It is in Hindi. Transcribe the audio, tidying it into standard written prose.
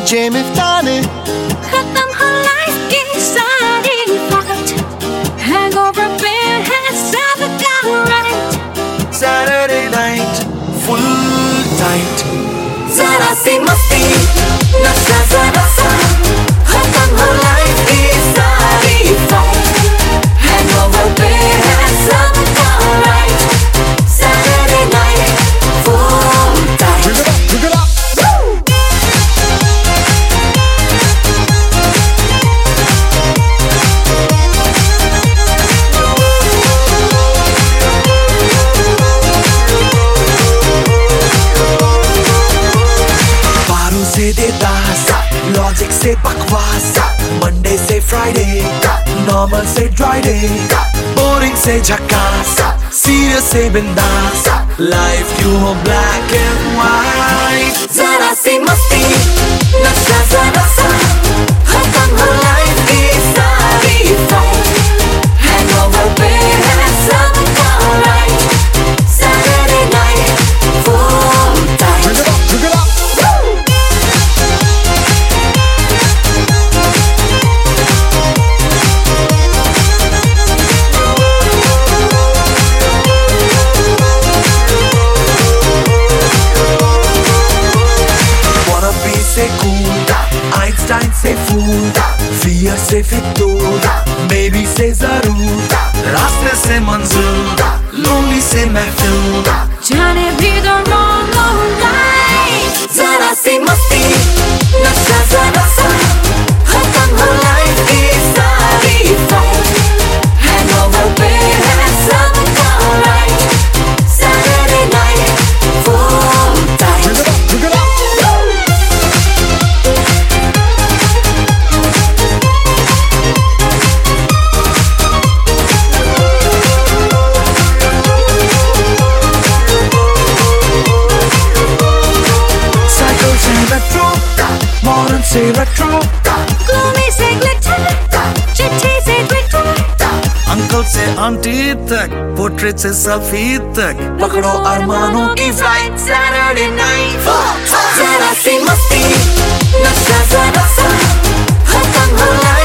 जेम इफ्ताने खत्म हो लाइफ की सारी फाइट हैंगओवर पे है सबका right Saturday night full tight जरा सी मस्ती नशा जरा सा खत्म हो लाइफ की सारी फाइट हैंगओवर पे है सबका right Saturday night full tight Drink it up से देता लॉजिक से बकवास मंडे से फ्राइडे नॉर्मल से ड्राई डे बोरिंग से झकास सीरियस से बिंदास लाइफ क्यों हो ब्लैक एंड व्हाइट जरा सी मस्ती नशा जरा सा खत्म हो लाइफ की सारी फाइट हैंगओवर पे है सबका right Saturday night full tight Drink it up से cool, Einstein से fool, fear से फितूर, maybe से जरूर, रास्ते से मंजूर, lonely से महफूल, जाने भी the wrong or right जरा सी मस्ती नशा जरा सा खत्म हो लाइफ की सारी फाइट हैंगओवर पे है सबका right Saturday night full tight drink it up Modern से retro gloomy से glitter चिट्ठी से Twitter अंकल से आंटी तक पोर्ट्रेट से सेल्फी तक पकड़ो अरमानों की फ्लाइट Saturday night जरा सी मस्ती नशा जरा सा खत्म हो